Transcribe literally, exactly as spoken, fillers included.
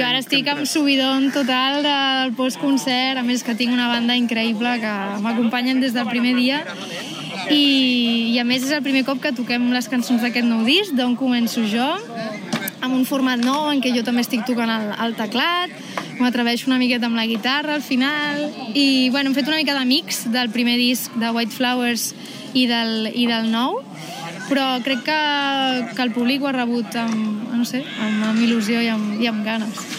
Jo ara estic amb subidon total del postconcert, a més que tinc una banda increïble que m'acompanyen des del primer dia i, i a més és el primer cop que toquem les cançons d'aquest nou disc, d'on començo jo, amb un format nou en què jo també estic tocant el, el teclat, m'atreveixo una miqueta amb la guitarra al final i bueno, hem fet una mica de mix del primer disc de White Flowers i del, i del nou, però crec que, que el públic ho ha rebut amb, no sé, amb, amb il·lusió i amb, i amb ganes.